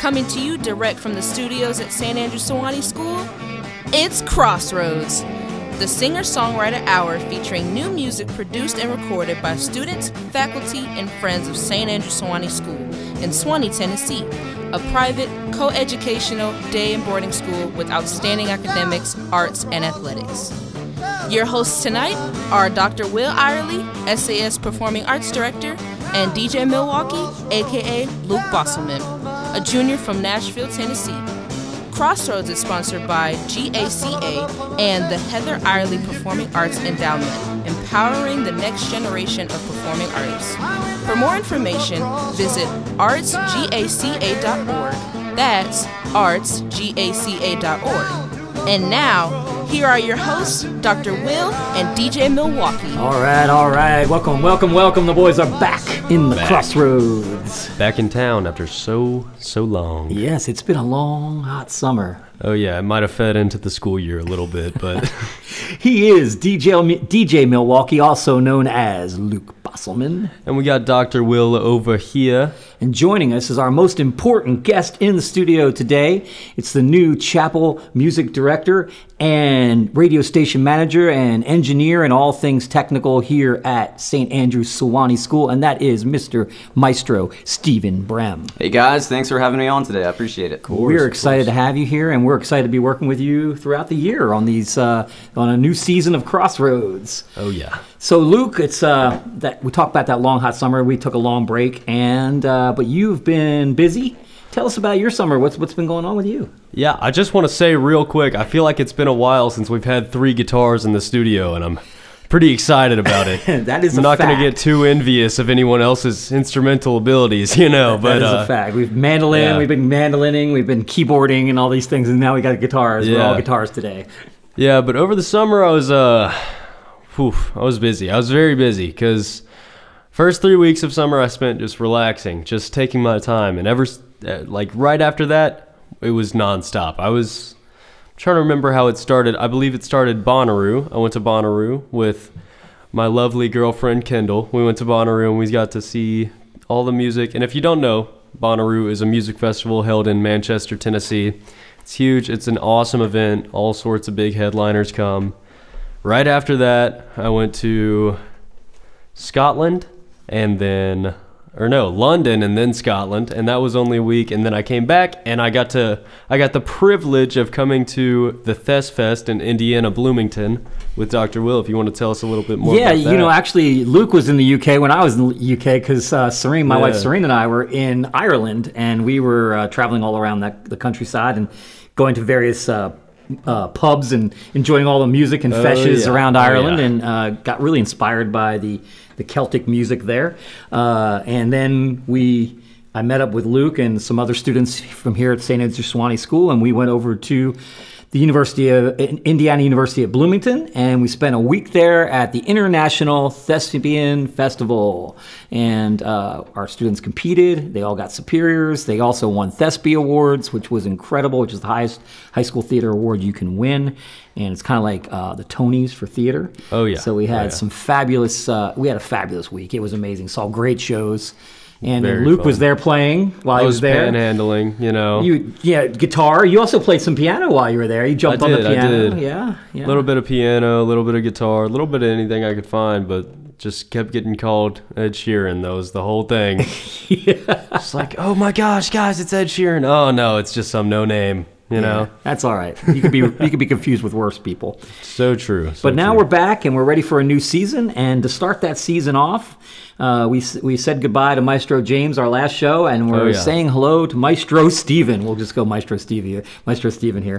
Coming to you direct from the studios at St. Andrew Sewanee School, it's Crossroads, the singer-songwriter hour featuring new music produced and recorded by students, faculty, and friends of St. Andrew Sewanee School in Sewanee, Tennessee, a private, co-educational day and boarding school with outstanding academics, arts, and athletics. Your hosts tonight are Dr. Will Irely, SAS Performing Arts Director, and DJ Milwaukee, aka Luke Bosselman, a junior from Nashville, Tennessee. Crossroads is sponsored by GACA and the Heather Irely Performing Arts Endowment, empowering the next generation of performing artists. For more information, visit artsgaca.org. That's artsgaca.org. And now, here are your hosts, Dr. Will and DJ Milwaukee. All right. Welcome. The boys are back in the Crossroads. Back in town after so long. Yes, it's been a long, hot summer. Oh, yeah, it might have fed into the school year a little bit, but... He is DJ Milwaukee, also known as Luke Bosselman. And we got Dr. Will over here. And joining us is our most important guest in the studio today. It's the new Chapel music director and radio station manager and engineer and all things technical here at St. Andrew Sewanee School, and that is Mr. Maestro Stephen Brem. Hey guys, thanks for having me on today. I appreciate it. We're excited to have you here, and we're excited to be working with you throughout the year on these on a new season of Crossroads. Oh yeah. So Luke, it's that we talked about that long hot summer. We took a long break, and but you've been busy. Tell us about your summer. What's been going on with you? Yeah, I just want to say real quick, I feel like it's been a while since we've had 3 guitars in the studio, and I'm pretty excited about it. That is I'm a not fact. going to get too envious of anyone else's instrumental abilities, you know. That is a fact. We've been mandolining, we've been keyboarding and all these things, and now we got guitars. Yeah. We're all guitars today. Yeah, but over the summer I was busy. I was very busy because first 3 weeks of summer I spent just relaxing, just taking my time, and right after that, it was nonstop. I was trying to remember how it started. I believe it started Bonnaroo. I went to Bonnaroo with my lovely girlfriend, Kendall. We went to Bonnaroo and we got to see all the music. And if you don't know, Bonnaroo is a music festival held in Manchester, Tennessee. It's huge. It's an awesome event. All sorts of big headliners come. Right after that, I went to Scotland London and then Scotland, and that was only a week, and then I came back and I got the privilege of coming to the Thess Fest in Indiana, Bloomington with Dr. Will, if you want to tell us a little bit more about that. Yeah, actually Luke was in the UK when I was in the UK because Serene, my wife Serene, and I were in Ireland, and we were traveling all around the countryside and going to various pubs and enjoying all the music and feshes around Ireland, and got really inspired by the Celtic music there. And then I met up with Luke and some other students from here at St. Andrew Sewanee School, and we went over to the Indiana University at Bloomington, and we spent a week there at the International Thespian Festival. And our students competed. They all got superiors. They also won Thespia Awards, which was incredible, which is the highest high school theater award you can win. And it's kind of like the Tonys for theater. Oh, yeah. So we had some fabulous, we had a fabulous week. It was amazing. Saw great shows. And Very Luke fun. was there playing while he was there. Panhandling, you know. Guitar. You also played some piano while you were there. You jumped on the piano. I did. Yeah. A little bit of piano, a little bit of guitar, a little bit of anything I could find, but just kept getting called Ed Sheeran. That was the whole thing. It's like, oh my gosh, guys, it's Ed Sheeran. Oh no, it's just some no name. You know, that's all right. You could be confused with worse people. So true. But now we're back and we're ready for a new season. And to start that season off, we said goodbye to Maestro James, our last show, and we're saying hello to Maestro Stephen. We'll just go Maestro Stephen here.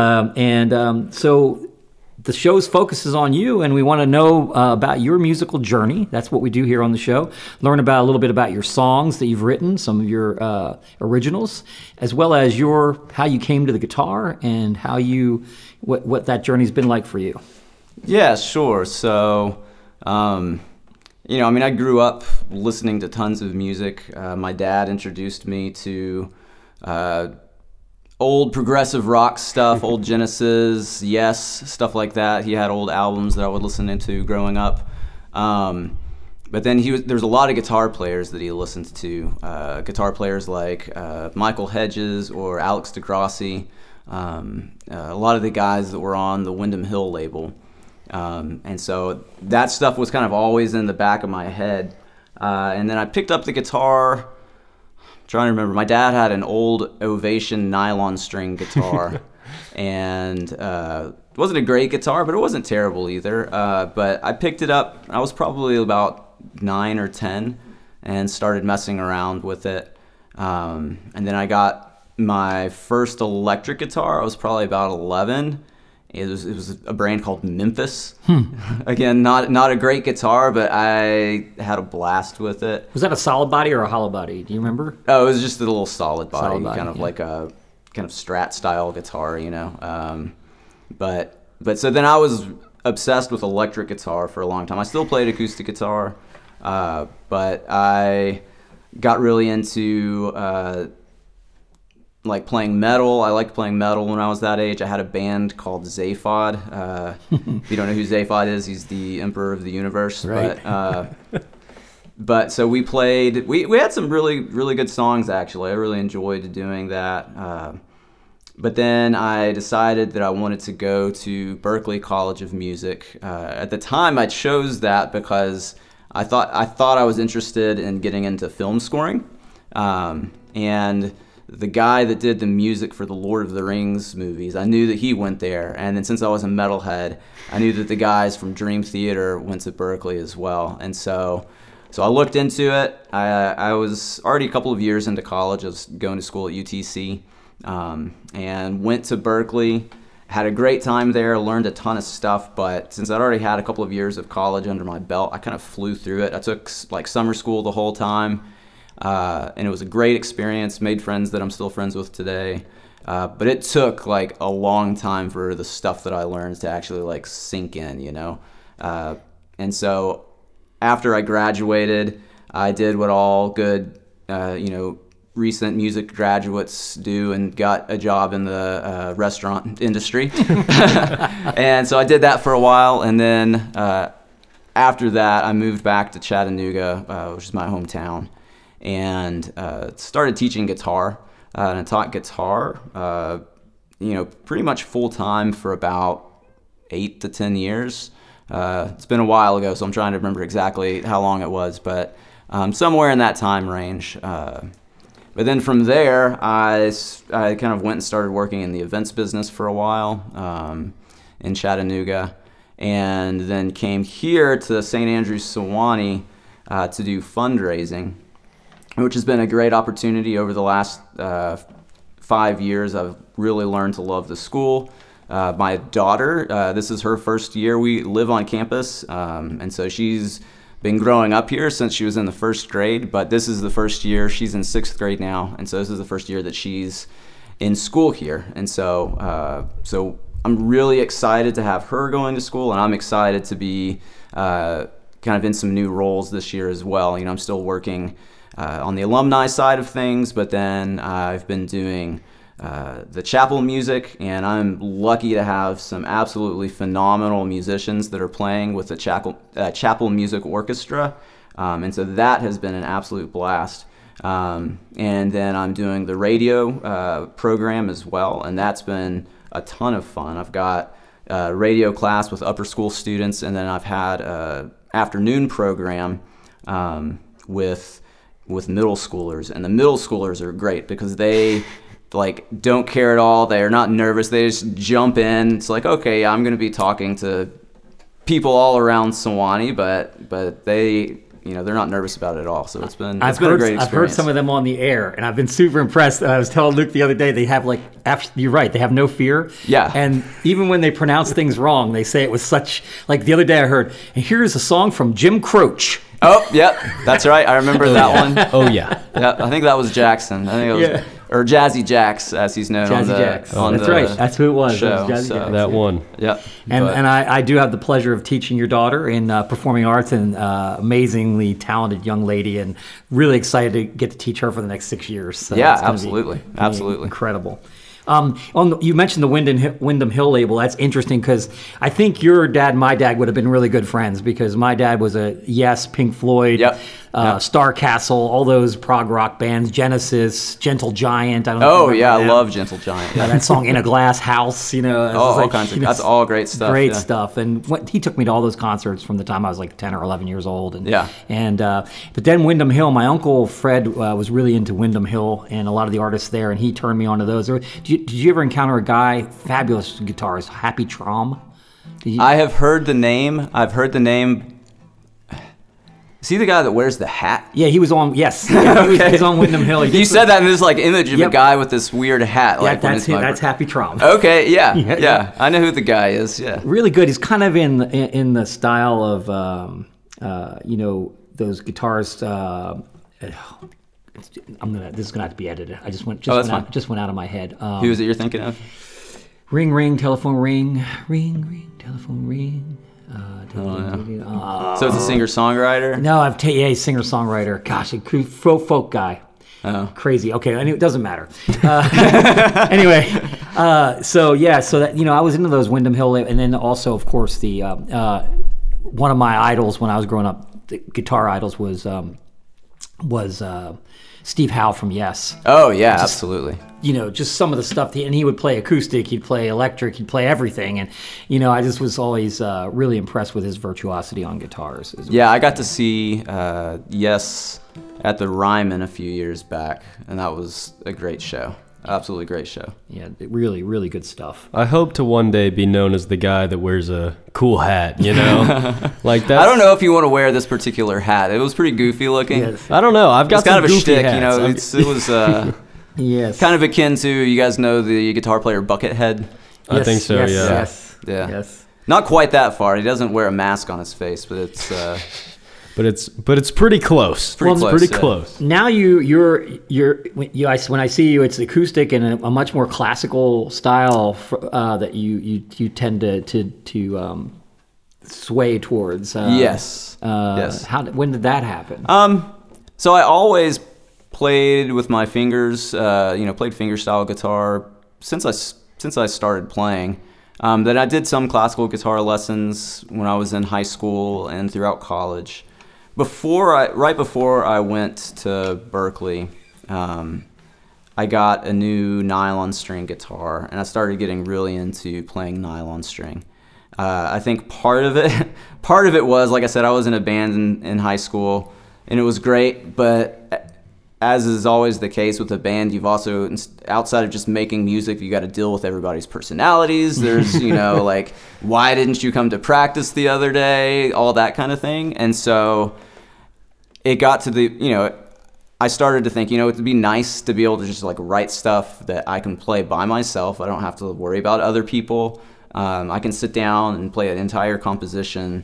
So the show's focus is on you, and we want to know about your musical journey. That's what we do here on the show. Learn a little bit about your songs that you've written, some of your originals, as well as how you came to the guitar and what that journey's been like for you. Yeah, sure. So, I grew up listening to tons of music. My dad introduced me to old progressive rock stuff, old Genesis, Yes, stuff like that. He had old albums that I would listen into growing up. But then there's a lot of guitar players that he listened to. Guitar players like Michael Hedges or Alex DeGrassi. A lot of the guys that were on the Windham Hill label. And so that stuff was kind of always in the back of my head. And then I picked up the guitar. I'm trying to remember. My dad had an old Ovation nylon string guitar. And it wasn't a great guitar, but it wasn't terrible either. But I picked it up. I was probably about 9 or 10 and started messing around with it. And then I got my first electric guitar. I was probably about 11. It was a brand called Memphis. Again, not a great guitar, but I had a blast with it. Was that a solid body or a hollow body? Do you remember? Oh, it was just a little solid body, kind of yeah. like a kind of Strat style guitar, you know. But so then I was obsessed with electric guitar for a long time. I still played acoustic guitar, but I got really into like playing metal. I liked playing metal when I was that age. I had a band called Zaphod. If you don't know who Zaphod is, he's the emperor of the universe. Right. But so we played. We had some really, really good songs, actually. I really enjoyed doing that. But then I decided that I wanted to go to Berklee College of Music. At the time, I chose that because I thought I was interested in getting into film scoring. And the guy that did the music for the Lord of the Rings movies, I knew that he went there. And then since I was a metalhead, I knew that the guys from Dream Theater went to Berklee as well. And so I looked into it. I was already a couple of years into college. I was going to school at UTC. And went to Berklee, had a great time there, learned a ton of stuff, but since I'd already had a couple of years of college under my belt, I kind of flew through it. I took like summer school the whole time, and it was a great experience, made friends that I'm still friends with today, but it took like a long time for the stuff that I learned to actually like sink in, you know. And so after I graduated, I did what all good, recent music graduates do and got a job in the restaurant industry. And so I did that for a while, and then after that I moved back to Chattanooga, which is my hometown, and started teaching guitar. And I taught guitar pretty much full-time for about 8 to 10 years. It's been a while ago, so I'm trying to remember exactly how long it was, but somewhere in that time range. But then from there, I kind of went and started working in the events business for a while in Chattanooga, and then came here to St. Andrews Sewanee to do fundraising, which has been a great opportunity over the last 5 years. I've really learned to love the school. My daughter, this is her first year. We live on campus, and so she's been growing up here since she was in the first grade, but this is the first year. She's in 6th grade now, and so this is the first year that she's in school here. And so I'm really excited to have her going to school, and I'm excited to be kind of in some new roles this year as well. You know, I'm still working on the alumni side of things, but then I've been doing the chapel music, and I'm lucky to have some absolutely phenomenal musicians that are playing with the chapel music orchestra, and so that has been an absolute blast. And then I'm doing the radio program as well, and that's been a ton of fun. I've got a radio class with upper school students, and then I've had an afternoon program with middle schoolers, and the middle schoolers are great because they don't care at all. They're not nervous. They just jump in. It's like, okay, I'm going to be talking to people all around Sewanee, but they, they're not nervous about it at all. So it's been a great experience. I've heard some of them on the air, and I've been super impressed. I was telling Luke the other day, they have you're right, they have no fear. Yeah. And even when they pronounce things wrong, they say it with such, the other day I heard, and here's a song from Jim Croce. Oh, yep, that's right. I remember that one. Oh, yeah. Yeah, I think that was Jackson. I think it was, or Jazzy Jax, as he's known. That's right. That's who it was. Show, it was Jazzy Jax. That one. Yeah. And I do have the pleasure of teaching your daughter in performing arts, and amazingly talented young lady, and really excited to get to teach her for the next 6 years. So yeah, absolutely. Absolutely. Incredible. You mentioned the Windham Hill label. That's interesting because I think your dad and my dad would have been really good friends because my dad was a Yes, Pink Floyd, Yep. Star Castle, all those prog rock bands, Genesis, Gentle Giant. I don't know. Oh yeah, I love Gentle Giant. Yeah. That song In a Glass House, all kinds of, that's all great stuff. Great yeah. stuff. And he took me to all those concerts from the time I was like 10 or 11 years old. And, Yeah. But then Windham Hill, my uncle Fred was really into Windham Hill and a lot of the artists there, and he turned me on to those. Did you ever encounter a guy, fabulous guitarist, Happy Traum? I have heard the name. Is he the guy that wears the hat? Yeah, he was on. Yes, yeah, he was on Windham Hill. You said that in this like image of a guy with this weird hat. Yeah, Like that's Happy Traum. Okay, yeah, Yeah. yeah. I know who the guy is. Yeah. Really good. He's kind of in the style of those guitars. This is gonna have to be edited. I just went out of my head. Who is it you're thinking of? Ring, ring, telephone, ring, ring, ring, telephone, ring. So it's a singer-songwriter? No, he's singer-songwriter. Gosh, a folk guy. Oh. Crazy. Okay, it doesn't matter. Anyway, so that I was into those Windham Hill, and then also, of course, the one of my idols when I was growing up, the guitar idols was Steve Howe from Yes. Oh yeah, absolutely. Just some of the stuff, and he would play acoustic, he'd play electric, he'd play everything, and I just was always really impressed with his virtuosity on guitars. Yeah, I got to see Yes at the Ryman a few years back, and that was a great show. Absolutely great show. Yeah, really, really good stuff. I hope to one day be known as the guy that wears a cool hat, like that. I don't know if you want to wear this particular hat. It was pretty goofy looking. Yes. I don't know. I've got It's kind some of a goofy shtick, hats. It was Yes. kind of akin to, you guys know the guitar player Buckethead? I think so. Yes, yeah. Yes. Yeah. Yes. Not quite that far. He doesn't wear a mask on his face, but it's But it's pretty close. Pretty close, Pretty yeah. close. Now when I see you, it's acoustic and a much more classical style that you tend to sway towards. yes. Yes. When did that happen? So I always played with my fingers, played fingerstyle guitar since I started playing. Then I did some classical guitar lessons when I was in high school and throughout college. Right before I went to Berkeley, I got a new nylon string guitar, and I started getting really into playing nylon string. I think part of it was, like I said, I was in a band in high school, and it was great, but as is always the case with a band, you've also, outside of just making music, you got to deal with everybody's personalities. There's, like, why didn't you come to practice the other day? All that kind of thing. And so it got to I started to think, it'd be nice to be able to just like write stuff that I can play by myself. I don't have to worry about other people. I can sit down and play an entire composition,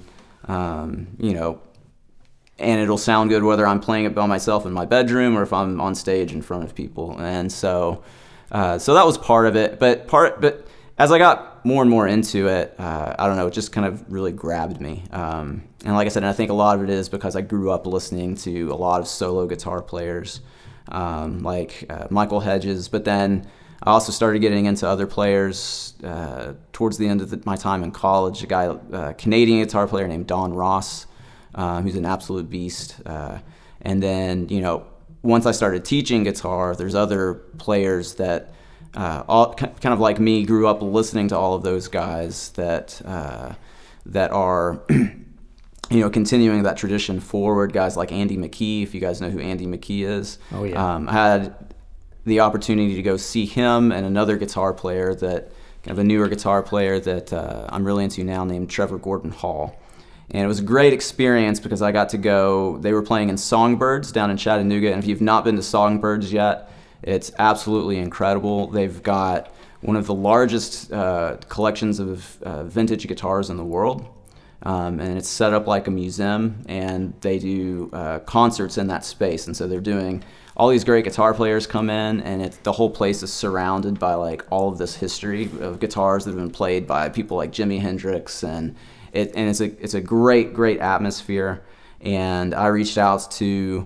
and it'll sound good whether I'm playing it by myself in my bedroom or if I'm on stage in front of people. And so that was part of it. But as I got more and more into it, I don't know, it just kind of really grabbed me. And like I said, I think a lot of it is because I grew up listening to a lot of solo guitar players, like Michael Hedges. But then I also started getting into other players towards the end of my time in college. A Canadian guitar player named Don Ross, who's an absolute beast. And then, once I started teaching guitar, there's other players that all kind of like me grew up listening to all of those guys that are continuing that tradition forward. Guys like Andy McKee, if you guys know who Andy McKee is. Oh yeah. I had the opportunity to go see him and another guitar player kind of a newer guitar player that I'm really into now, named Trevor Gordon Hall. And it was a great experience because I got to go. They were playing in Songbirds down in Chattanooga, and if you've not been to Songbirds yet, it's absolutely incredible. They've got one of the largest collections of vintage guitars in the world, and it's set up like a museum, and they do concerts in that space. And so they're doing, all these great guitar players come in, and the whole place is surrounded by like all of this history of guitars that have been played by people like Jimi Hendrix, and it's a great atmosphere. And I reached out to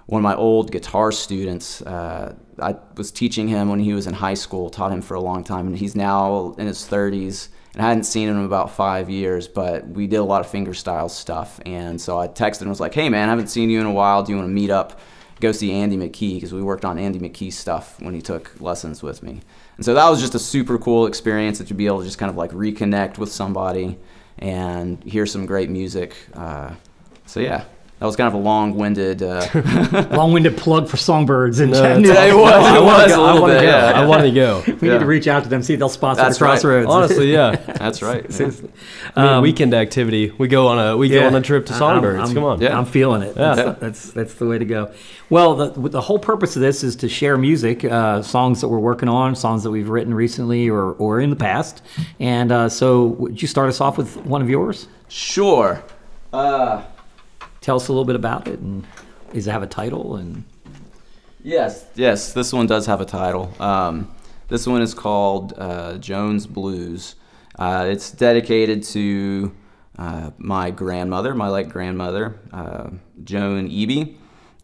one of my old guitar students. I was teaching him when he was in high school, taught him for a long time, and he's now in his 30s, and I hadn't seen him in about 5 years, but we did a lot of fingerstyle stuff, and so I texted him and was like, hey man, I haven't seen you in a while, do you want to meet up, go see Andy McKee, because we worked on Andy McKee stuff when he took lessons with me. And so that was just a super cool experience, that you'd be able to just kind of like reconnect with somebody and hear some great music. So yeah. That was kind of a long-winded plug for Songbirds in It Chattanooga. was a little bit. I want to go. We need to reach out to them, see if they'll sponsor the Crossroads. Right. Honestly, yeah. That's right. I mean, weekend activity. We go on a trip to Songbirds. Come on. Yeah. I'm feeling it. Yeah. That's the way to go. Well, the whole purpose of this is to share music, songs that we're working on, songs that we've written recently or in the past. And so would you start us off with one of yours? Sure. Tell us a little bit about it, and does it have a title? And Yes, this one does have a title. This one is called Jones Blues. It's dedicated to my grandmother, my late grandmother, Joan Eby.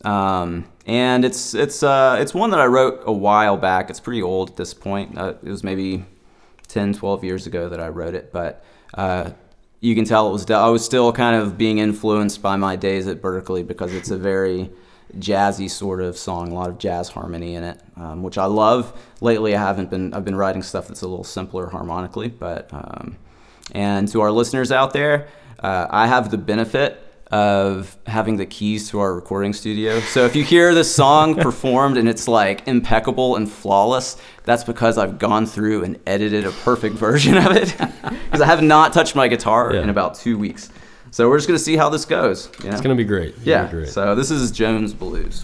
And it's one that I wrote a while back. It's pretty old at this point. It was maybe 10, 12 years ago that I wrote it, but you can tell I was still kind of being influenced by my days at Berklee, because it's a very jazzy sort of song, a lot of jazz harmony in it, which I love. Lately, I've been writing stuff that's a little simpler harmonically, but and to our listeners out there, I have the benefit of having the keys to our recording studio. So if you hear this song performed and it's like impeccable and flawless, that's because I've gone through and edited a perfect version of it, because I have not touched my guitar in about 2 weeks. So we're just going to see how this goes. You know? It's going to be great. So this is Jones Blues.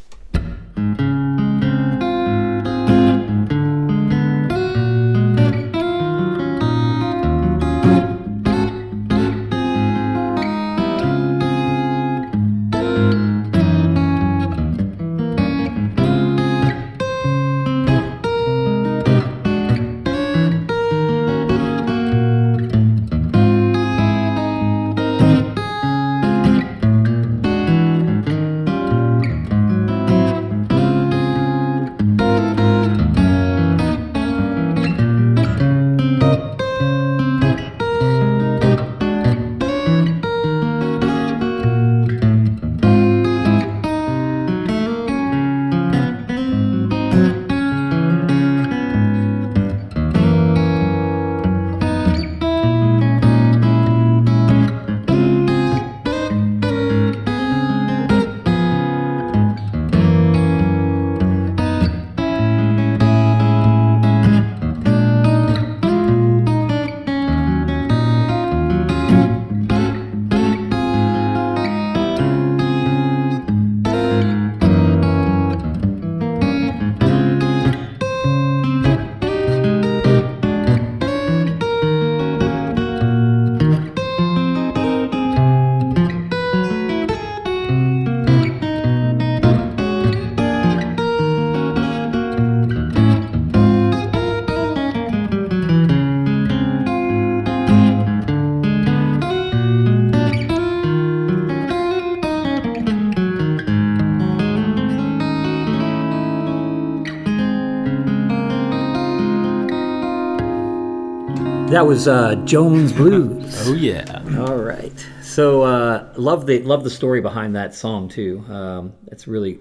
That was Jones Blues. Oh yeah. All right. So love the story behind that song too. It's really,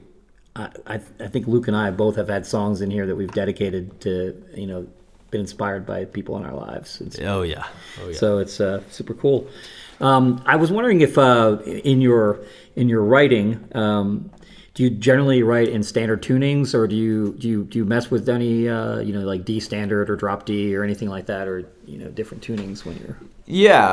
I think Luke and I both have had songs in here that we've dedicated to, been inspired by people in our lives. Oh yeah. So it's super cool. I was wondering if in your writing, do you generally write in standard tunings, or do you mess with any like D standard or drop D or anything like that, or different tunings when you're? Yeah,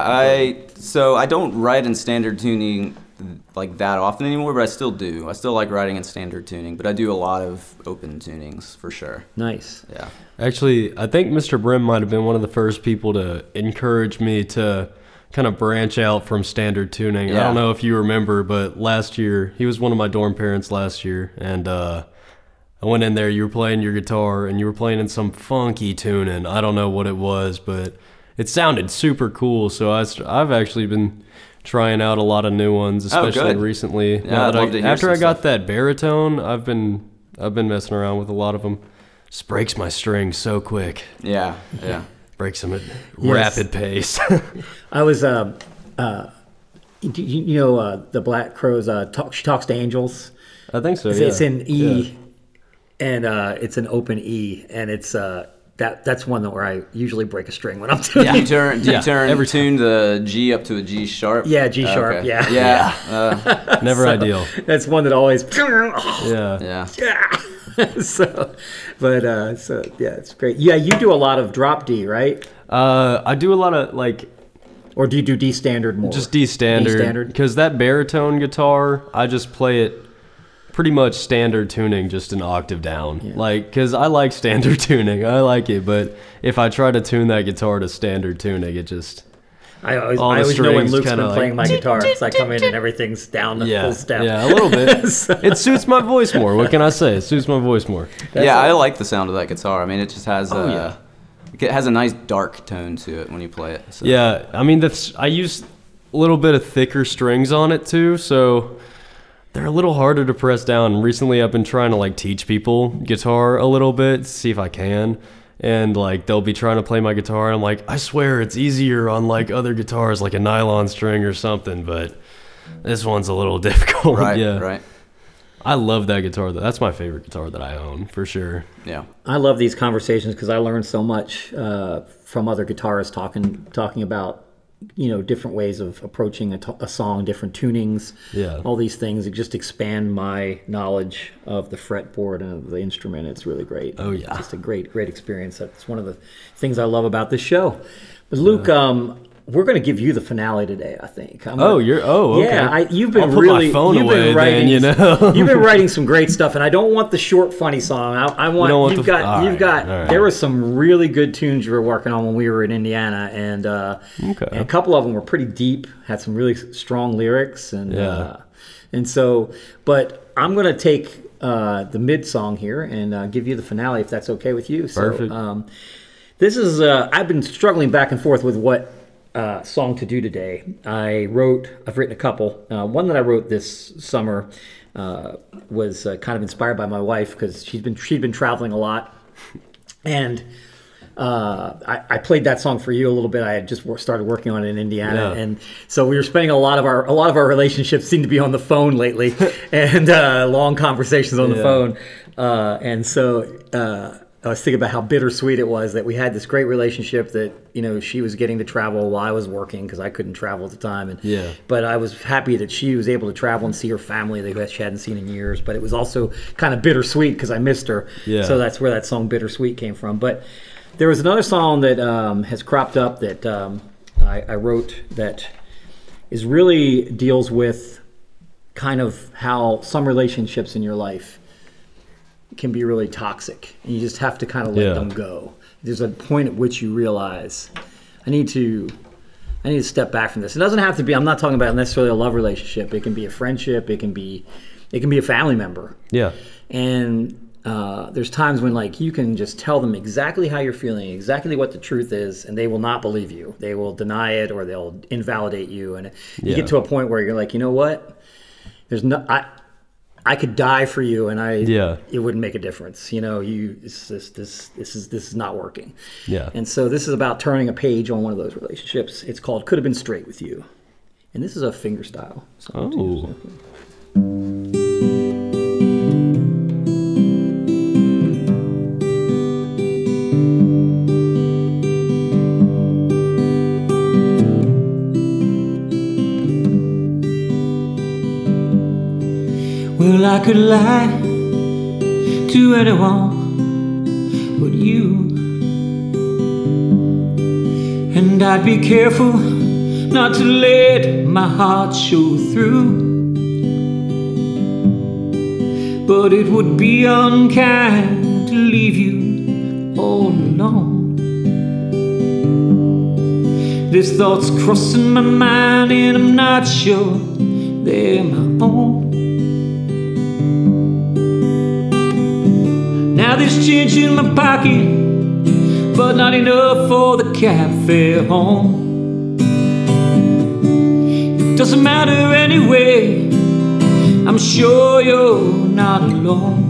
I don't write in standard tuning like that often anymore, but I still do. I still like writing in standard tuning, but I do a lot of open tunings for sure. Nice. Yeah. Actually, I think Mr. Brim might have been one of the first people to encourage me to kind of branch out from standard tuning. Yeah. I don't know if you remember, but last year, he was one of my dorm parents last year, and I went in there, you were playing your guitar, and you were playing in some funky tuning. I don't know what it was, but it sounded super cool, so I've actually been trying out a lot of new ones, especially good. recently. Yeah, I'd love to hear After some I got stuff. that baritone, I've been messing around with a lot of them. Just breaks my strings so quick. Yeah. Breaks them at Yes. rapid pace. I was, the Black Crowes, She Talks to Angels. I think so. It's yeah. in E, Yeah. and it's an open E, and it's that's one where I usually break a string when I'm doing Do you it. tune the G up to a G sharp? Yeah, G sharp. Okay. Yeah. Yeah. Never ideal. That's one that always. Yeah. So yeah, it's great. Yeah, you do a lot of drop D, right? I do a lot of like Or do you do D standard more? just D standard because that baritone guitar, I just play it pretty much standard tuning, just an octave down. Yeah. Like, because I like standard tuning, I like it, but if I try to tune that guitar to standard tuning, it just I always all the know when strings Luke's been kinda like- playing my guitar. It's like I come in and everything's down to full step. yeah, a little bit. It suits my voice more. What can I say? It suits my voice more. I like the sound of that guitar. I mean, it just has yeah. it has a nice dark tone to it when you play it. So. Yeah, I mean, I use a little bit of thicker strings on it too, so they're a little harder to press down. Recently, I've been trying to like teach people guitar a little bit, see if I can. And like they'll be trying to play my guitar, and I'm like, I swear it's easier on like other guitars, like a nylon string or something, but this one's a little difficult. Right. Yeah. Right. I love that guitar. That's my favorite guitar that I own for sure. Yeah. I love these conversations because I learn so much from other guitarists talking about different ways of approaching a song, different tunings, all these things. It just expand my knowledge of the fretboard and of the instrument. It's really great. Oh, yeah. It's just a great experience. That's one of the things I love about this show. But Luke, we're going to give you the finale today, I think. Okay. Yeah, you've been I'll put really my phone you've away been writing, then, you've been writing some great stuff, and I don't want the short funny song. I want all you've got right. There were some really good tunes you were working on when we were in Indiana, and and a couple of them were pretty deep, had some really strong lyrics, and so. But I'm going to take the mid song here and give you the finale if that's okay with you. So, Perfect. This is I've been struggling back and forth with what song to do today. I've written a couple. One that I wrote this summer was kind of inspired by my wife because she'd been traveling a lot, and I played that song for you a little bit. I had just started working on it in Indiana, and so we were spending a lot of our relationships seem to be on the phone lately, and long conversations on the phone, and so. I was thinking about how bittersweet it was that we had this great relationship that, she was getting to travel while I was working because I couldn't travel at the time. But I was happy that she was able to travel and see her family that she hadn't seen in years. But it was also kind of bittersweet because I missed her. Yeah. So that's where that song Bittersweet came from. But there was another song that has cropped up that I wrote that is really deals with kind of how some relationships in your life can be really toxic, and you just have to kind of let them go. There's a point at which you realize I need to step back from this. It doesn't have to be. I'm not talking about necessarily a love relationship. It can be a friendship. It can be a family member. Yeah. And there's times when you can just tell them exactly how you're feeling, exactly what the truth is, and they will not believe you. They will deny it or they'll invalidate you. And you get to a point where you're like, you know what? I could die for you, and it wouldn't make a difference. This is not working. Yeah. And so this is about turning a page on one of those relationships. It's called "Could Have Been Straight with You," and this is a fingerstyle song. Oh. Well, I could lie to anyone but you, and I'd be careful not to let my heart show through, but it would be unkind to leave you all alone. There's thoughts crossing my mind and I'm not sure they're my own. Now there's change in my pocket, but not enough for the cab fare home. doesn't matter anyway. I'm sure you're not alone.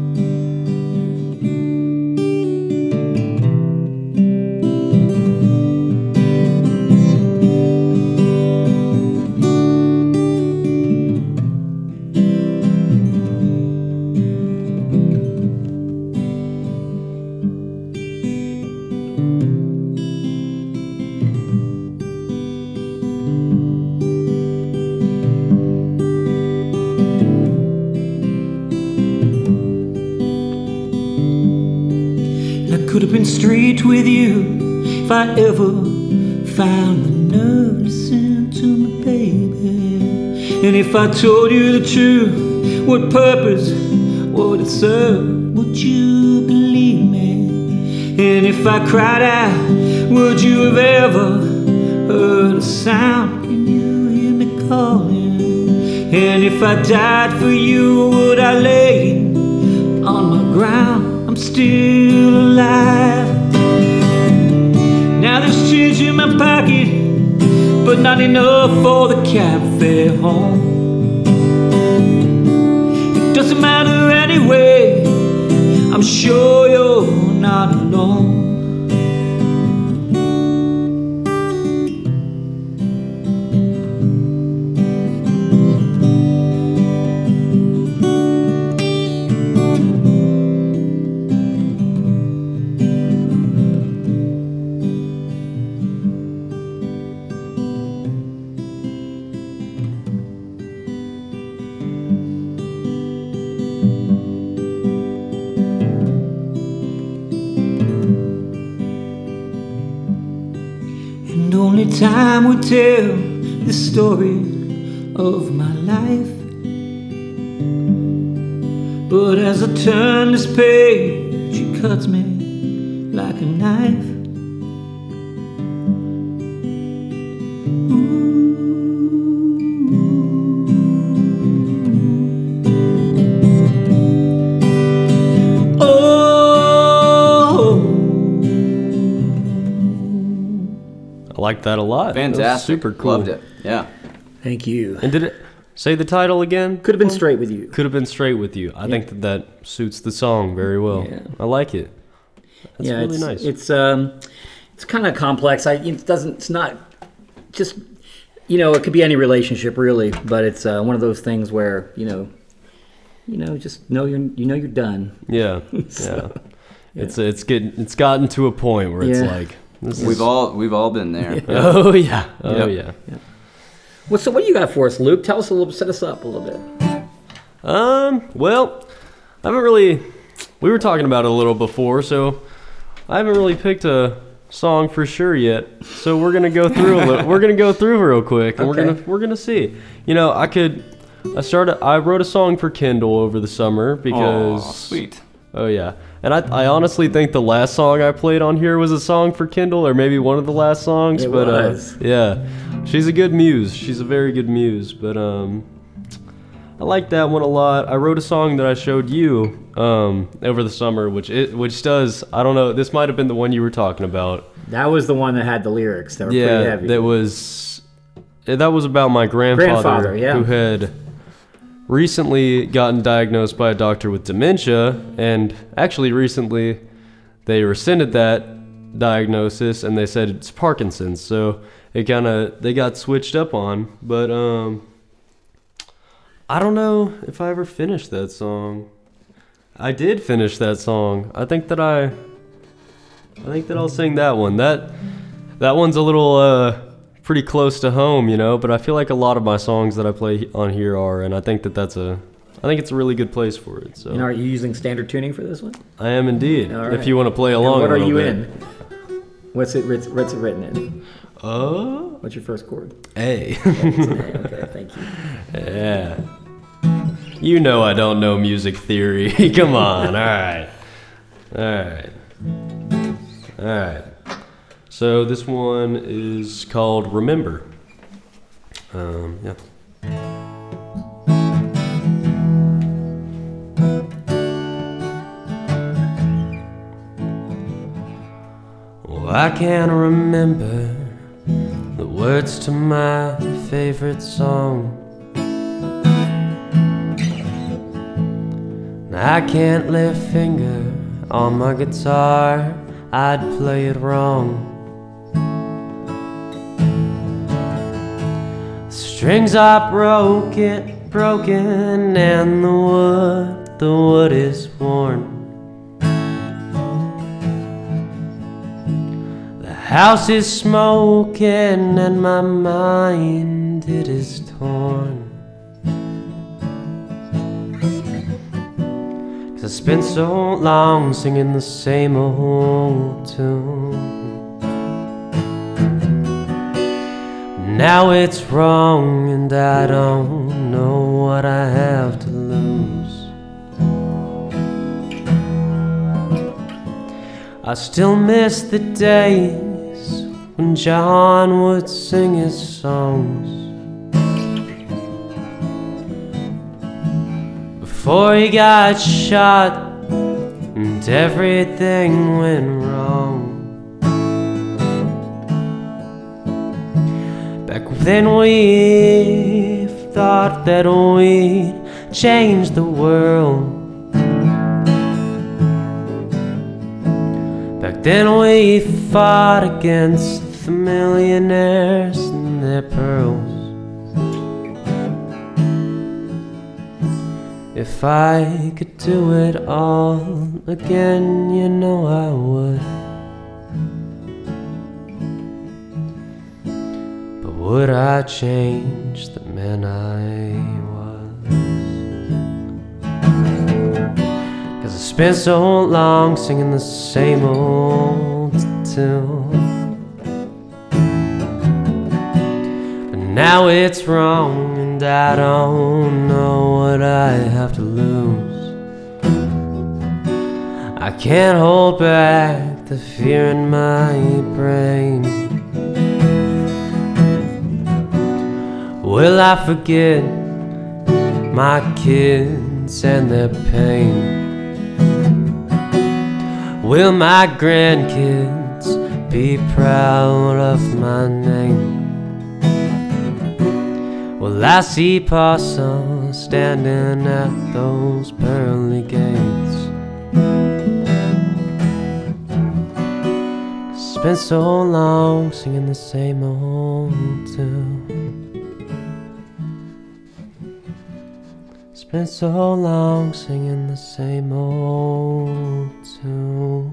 Could have been straight with you if I ever found the nerve to listen to me, baby. And if I told you the truth, what purpose would it serve? Would you believe me? And if I cried out, would you have ever heard a sound? Can you hear me calling? And if I died for you, would I lay on my ground? I'm still alive. Now there's change in my pocket, but not enough for the cab fare home. It doesn't matter anyway, I'm sure you're not alone. And only time will tell the story of my life. But as I turn this page, it cuts me like a knife. I like that a lot. Fantastic. That was super cool. Loved it. Yeah. Thank you. And did it say the title again? Could have been straight with you. Could have been straight with you. I think that suits the song very well. Yeah. I like it. That's really nice. It's kind of complex. It's not just, it could be any relationship really, but it's one of those things where just know you're done. Yeah. So, yeah. It's gotten to a point where it's Yeah. like We've all been there. Oh yeah. Oh Yep. yeah. Well, so what do you got for us, Luke? Tell us a little. Set us up a little bit. Well, I haven't really. We were talking about it a little before, so I haven't really picked a song for sure yet. So we're gonna go through we're gonna go through real quick, and Okay. we're gonna see. I wrote a song for Kindle over the summer because. Aw, sweet. Oh yeah. And I honestly think the last song I played on here was a song for Kindle, or maybe one of the last songs. It but was. yeah, she's a good muse. She's a very good muse. But I like that one a lot. I wrote a song that I showed you over the summer, which does, I don't know. This might have been the one you were talking about. That was the one that had the lyrics that were pretty heavy. that was about my grandfather yeah. who had recently gotten diagnosed by a doctor with dementia, and actually recently they rescinded that diagnosis and they said it's Parkinson's, so they got switched up on. But I don't know if I ever finished that song. I did finish that song. I think that I'll sing that one. That one's a little pretty close to home, but I feel like a lot of my songs that I play on here are, and I think it's a really good place for it. So Are you using standard tuning for this one? I am indeed. All right. If you want to play along, And what a are you bit. in? What's it written in? What's your first chord? A. Okay, thank you. Yeah. You know I don't know music theory. Come on. All right. So this one is called Remember. Yeah. Well, I can't remember the words to my favorite song. I can't lay a finger on my guitar, I'd play it wrong. The strings are broken, and the wood is worn. The house is smoking, and my mind, it is torn. I spent so long singing the same old tune. Now it's wrong and I don't know what I have to lose. I still miss the days when John would sing his songs. Before he got shot and everything went wrong. Back then we thought that we'd change the world. Back then we fought against the millionaires and their pearls. If I could do it all again, you know I would. But would I change the man I was? 'Cause I spent so long singing the same old tune. But now it's wrong and I don't know what I have to lose. I can't hold back the fear in my brain. Will I forget my kids and their pain? Will my grandkids be proud of my name? Will I see Paso standing at those pearly gates? Spent so long singing the same old tune. Spent so long singing the same old tune.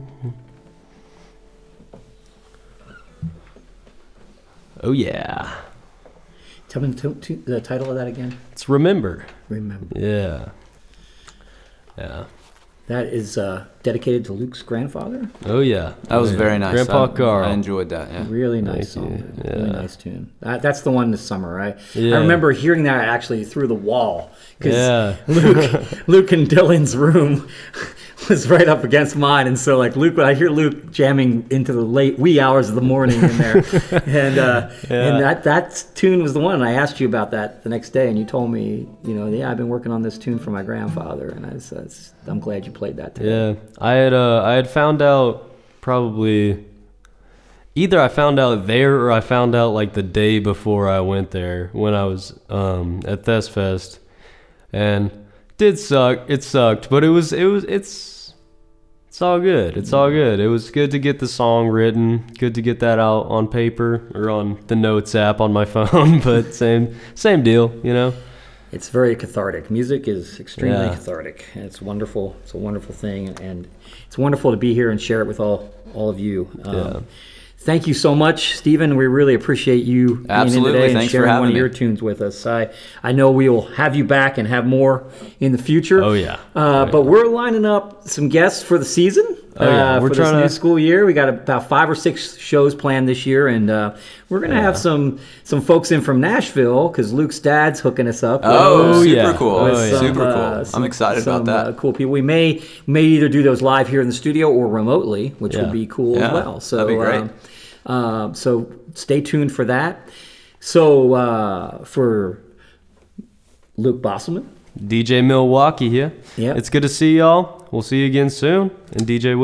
Oh yeah. Tell me the title of that again. It's Remember. Remember. Yeah. Yeah. That is dedicated to Luke's grandfather. Oh yeah. That was very nice. Grandpa Carl. I enjoyed that. Yeah. Really nice Thank you. song. Yeah. Really nice tune. That's the one this summer, right? Yeah. I remember hearing that actually through the wall. Yeah. Luke and Dylan's room was right up against mine, and so like Luke, I hear Luke jamming into the late wee hours of the morning in there, and that tune was the one. And I asked you about that the next day, and you told me, I've been working on this tune for my grandfather, and I'm glad you played that today. Yeah, I had found out probably either I found out there or I found out like the day before I went there when I was at Thess Fest, and did suck. It sucked, but it's all good. It's all good. It was good to get the song written, good to get that out on paper or on the Notes app on my phone, but same deal, It's very cathartic. Music is extremely cathartic, and it's wonderful. It's a wonderful thing, and it's wonderful to be here and share it with all of you. Thank you so much, Stephen. We really appreciate you being in today and sharing one of your tunes with us. I know we will have you back and have more in the future. Oh, yeah. But we're lining up some guests for the season. We're for this new school year. We got about 5 or 6 shows planned this year, and we're going to have some folks in from Nashville because Luke's dad's hooking us up. Super cool. Super cool. I'm excited about that. Cool people. We may either do those live here in the studio or remotely, which would be cool as well. So that'd be great. So stay tuned for that. So for Luke Bosselman, DJ Milwaukee here. Yeah. It's good to see y'all. We'll see you again soon. And DJ Will.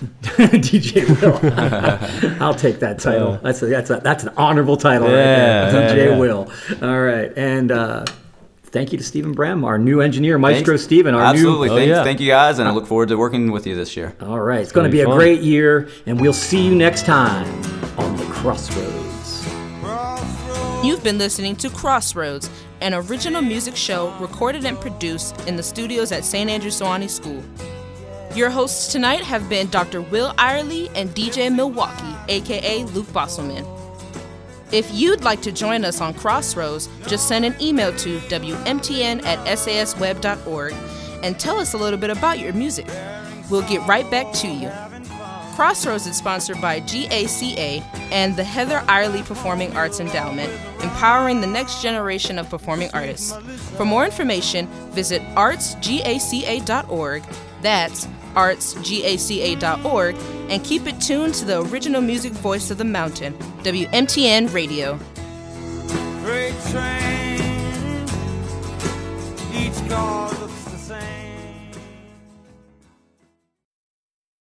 DJ Will. I'll take that title. That's an honorable title right there. DJ Will. All right. And thank you to Stephen Brehm, our new engineer, Maestro Stephen. Absolutely. Thank you guys, and I look forward to working with you this year. All right. It's going to be a great year, and we'll see you next time on The Crossroads. You've been listening to Crossroads, an original music show recorded and produced in the studios at St. Andrew Sewanee School. Your hosts tonight have been Dr. Will Irely and DJ Milwaukee, aka Luke Bosselman. If you'd like to join us on Crossroads, just send an email to wmtn@sasweb.org and tell us a little bit about your music. We'll get right back to you. Crossroads is sponsored by GACA and the Heather Irely Performing Arts Endowment, empowering the next generation of performing artists. For more information, visit artsgaca.org. That's artsgaca.org, and keep it tuned to the original music voice of the mountain, WMTN Radio. Freight train, each car